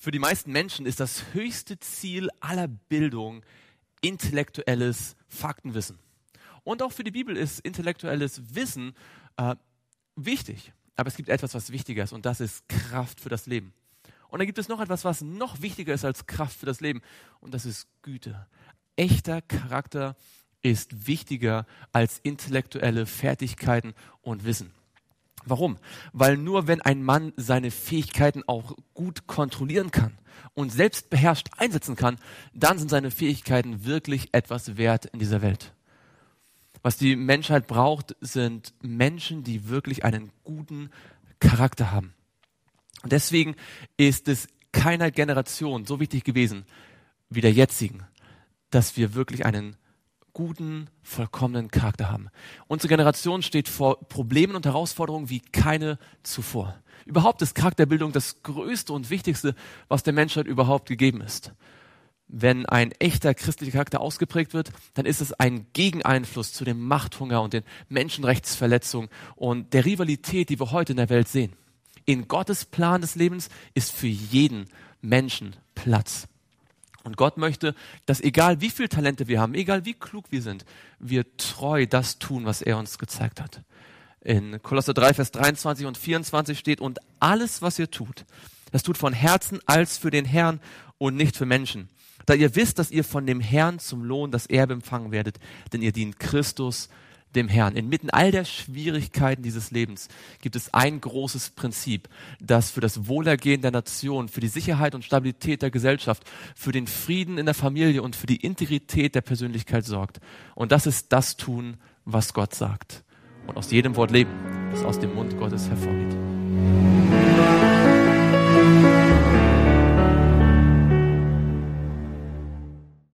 Für die meisten Menschen ist das höchste Ziel aller Bildung intellektuelles Faktenwissen. Und auch für die Bibel ist intellektuelles Wissen wichtig. Aber es gibt etwas, was wichtiger ist, und das ist Kraft für das Leben. Und dann gibt es noch etwas, was noch wichtiger ist als Kraft für das Leben, und das ist Güte. Echter Charakter ist wichtiger als intellektuelle Fertigkeiten und Wissen. Warum? Weil nur wenn ein Mann seine Fähigkeiten auch gut kontrollieren kann und selbst beherrscht einsetzen kann, dann sind seine Fähigkeiten wirklich etwas wert in dieser Welt. Was die Menschheit braucht, sind Menschen, die wirklich einen guten Charakter haben. Und deswegen ist es keiner Generation so wichtig gewesen wie der jetzigen, dass wir wirklich einen guten, vollkommenen Charakter haben. Unsere Generation steht vor Problemen und Herausforderungen wie keine zuvor. Überhaupt ist Charakterbildung das Größte und Wichtigste, was der Menschheit überhaupt gegeben ist. Wenn ein echter christlicher Charakter ausgeprägt wird, dann ist es ein Gegeneinfluss zu dem Machthunger und den Menschenrechtsverletzungen und der Rivalität, die wir heute in der Welt sehen. In Gottes Plan des Lebens ist für jeden Menschen Platz. Und Gott möchte, dass egal wie viele Talente wir haben, egal wie klug wir sind, wir treu das tun, was er uns gezeigt hat. In Kolosser 3, Vers 23 und 24 steht: Und alles, was ihr tut, das tut von Herzen als für den Herrn und nicht für Menschen. Da ihr wisst, dass ihr von dem Herrn zum Lohn das Erbe empfangen werdet, denn ihr dient Christus, dem Herrn. Inmitten all der Schwierigkeiten dieses Lebens gibt es ein großes Prinzip, das für das Wohlergehen der Nation, für die Sicherheit und Stabilität der Gesellschaft, für den Frieden in der Familie und für die Integrität der Persönlichkeit sorgt. Und das ist das Tun, was Gott sagt. Und aus jedem Wort leben, das aus dem Mund Gottes hervorgeht.